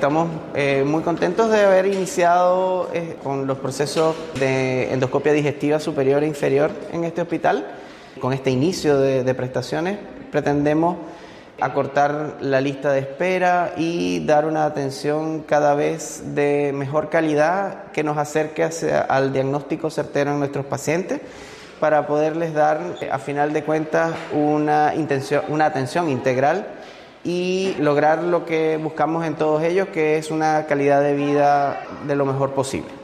Estamos muy contentos de haber iniciado con los procesos de endoscopia digestiva superior e inferior en este hospital. Con este inicio de prestaciones pretendemos acortar la lista de espera y dar una atención cada vez de mejor calidad que nos acerque al diagnóstico certero en nuestros pacientes, para poderles dar, a final de cuentas, una atención integral y lograr lo que buscamos en todos ellos, que es una calidad de vida de lo mejor posible.